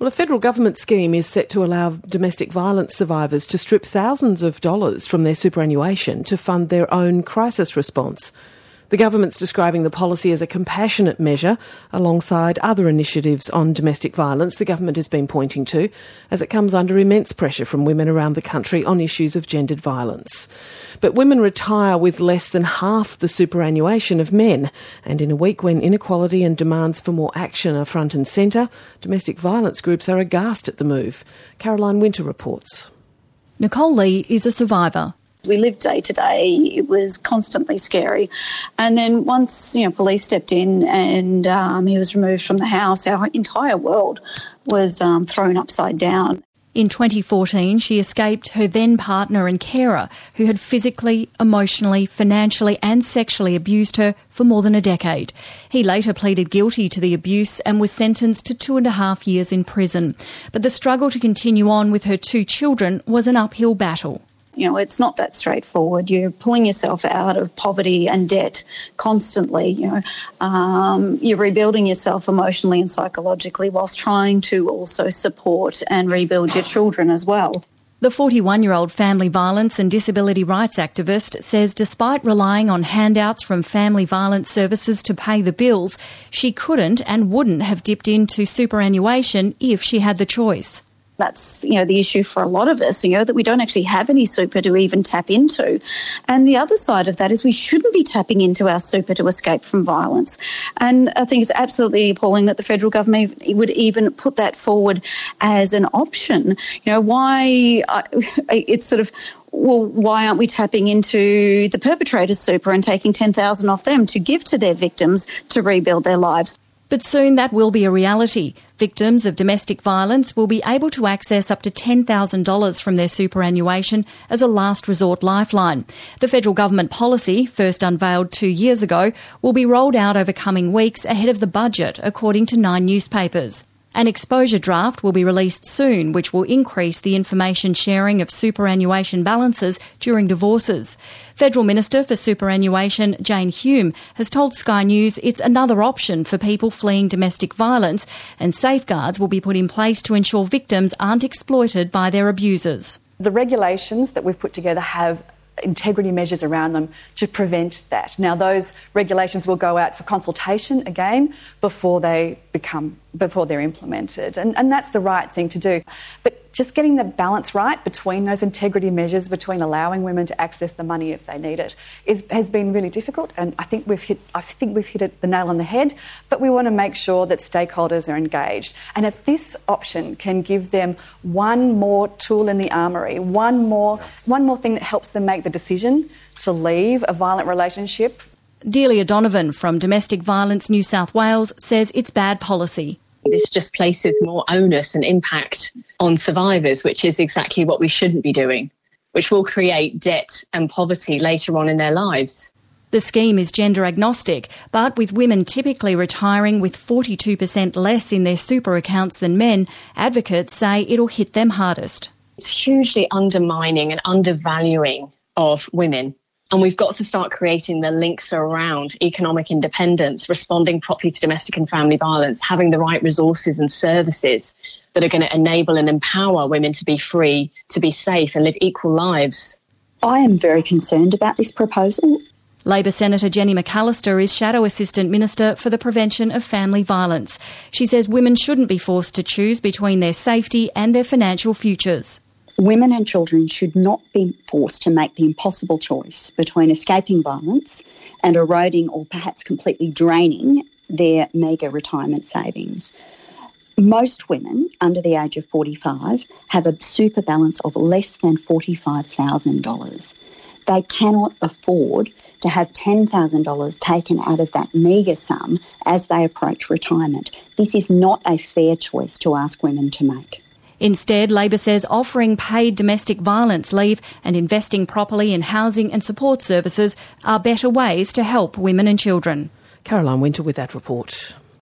Well, a federal government scheme is set to allow domestic violence survivors to strip thousands of dollars from their superannuation to fund their own crisis response. The government's describing the policy as a compassionate measure alongside other initiatives on domestic violence the government has been pointing to as it comes under immense pressure from women around the country on issues of gendered violence. But women retire with less than half the superannuation of men, and in a week when inequality and demands for more action are front and centre, domestic violence groups are aghast at the move. Caroline Winter reports. Nicole Lee is a survivor. We lived day to day. It was constantly scary. And then once, police stepped in and he was removed from the house, our entire world was thrown upside down. In 2014, she escaped her then partner and carer, who had physically, emotionally, financially and sexually abused her for more than a decade. He later pleaded guilty to the abuse and was sentenced to 2.5 years in prison. But the struggle to continue on with her 2 children was an uphill battle. It's not that straightforward. You're pulling yourself out of poverty and debt constantly. You're rebuilding yourself emotionally and psychologically whilst trying to also support and rebuild your children as well. The 41-year-old family violence and disability rights activist says despite relying on handouts from family violence services to pay the bills, she couldn't and wouldn't have dipped into superannuation if she had the choice. That's, the issue for a lot of us, that we don't actually have any super to even tap into. And the other side of that is we shouldn't be tapping into our super to escape from violence. And I think it's absolutely appalling that the federal government would even put that forward as an option. Why aren't we tapping into the perpetrator's super and taking $10,000 off them to give to their victims to rebuild their lives? But soon that will be a reality. Victims of domestic violence will be able to access up to $10,000 from their superannuation as a last resort lifeline. The federal government policy, first unveiled 2 years ago, will be rolled out over coming weeks ahead of the budget, according to 9 newspapers. An exposure draft will be released soon, which will increase the information sharing of superannuation balances during divorces. Federal Minister for Superannuation Jane Hume has told Sky News it's another option for people fleeing domestic violence, and safeguards will be put in place to ensure victims aren't exploited by their abusers. The regulations that we've put together have integrity measures around them to prevent that. Now, those regulations will go out for consultation again before they're implemented. And that's the right thing to do. But just getting the balance right between those integrity measures, between allowing women to access the money if they need it, has been really difficult. And I think we've hit the nail on the head. But we want to make sure that stakeholders are engaged. And if this option can give them one more tool in the armoury, one more thing that helps them make the decision to leave a violent relationship. Delia Donovan from Domestic Violence New South Wales says it's bad policy. This just places more onus and impact on survivors, which is exactly what we shouldn't be doing, which will create debt and poverty later on in their lives. The scheme is gender agnostic, but with women typically retiring with 42% less in their super accounts than men, advocates say it'll hit them hardest. It's hugely undermining and undervaluing of women. And we've got to start creating the links around economic independence, responding properly to domestic and family violence, having the right resources and services that are going to enable and empower women to be free, to be safe and live equal lives. I am very concerned about this proposal. Labor Senator Jenny McAllister is Shadow Assistant Minister for the Prevention of Family Violence. She says women shouldn't be forced to choose between their safety and their financial futures. Women and children should not be forced to make the impossible choice between escaping violence and eroding or perhaps completely draining their meagre retirement savings. Most women under the age of 45 have a super balance of less than $45,000. They cannot afford to have $10,000 taken out of that meagre sum as they approach retirement. This is not a fair choice to ask women to make. Instead, Labor says offering paid domestic violence leave and investing properly in housing and support services are better ways to help women and children. Caroline Winter with that report.